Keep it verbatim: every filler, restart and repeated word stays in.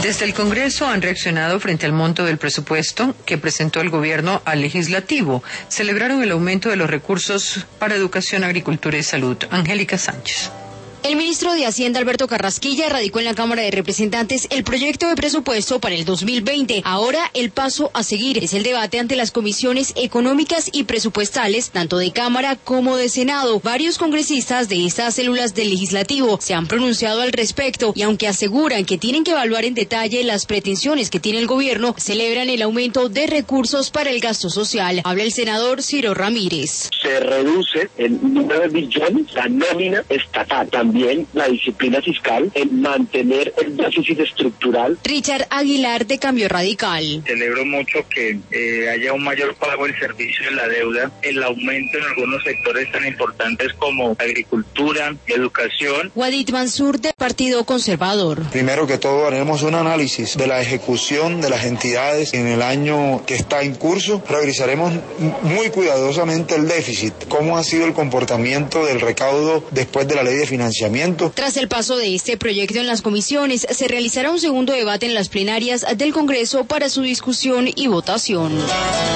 Desde el Congreso han reaccionado frente al monto del presupuesto que presentó el gobierno al legislativo. Celebraron el aumento de los recursos para educación, agricultura y salud. Angélica Sánchez. El ministro de Hacienda, Alberto Carrasquilla, radicó en la Cámara de Representantes el proyecto de presupuesto para el dos mil veinte. Ahora, el paso a seguir es el debate ante las comisiones económicas y presupuestales, tanto de Cámara como de Senado. Varios congresistas de estas células del Legislativo se han pronunciado al respecto y aunque aseguran que tienen que evaluar en detalle las pretensiones que tiene el gobierno, celebran el aumento de recursos para el gasto social. Habla el senador Ciro Ramírez. Se reduce en nueve billones la nómina estatal. También la disciplina fiscal, en mantener el déficit estructural. Richard Aguilar, de Cambio Radical. Celebro mucho que eh, haya un mayor pago del servicio de la deuda, el aumento en algunos sectores tan importantes como agricultura, educación. Wadid Mansur, de Partido Conservador. Primero que todo haremos un análisis de la ejecución de las entidades en el año que está en curso. Revisaremos muy cuidadosamente el déficit, cómo ha sido el comportamiento del recaudo después de la ley de financiamiento. Tras el paso de este proyecto en las comisiones, se realizará un segundo debate en las plenarias del Congreso para su discusión y votación.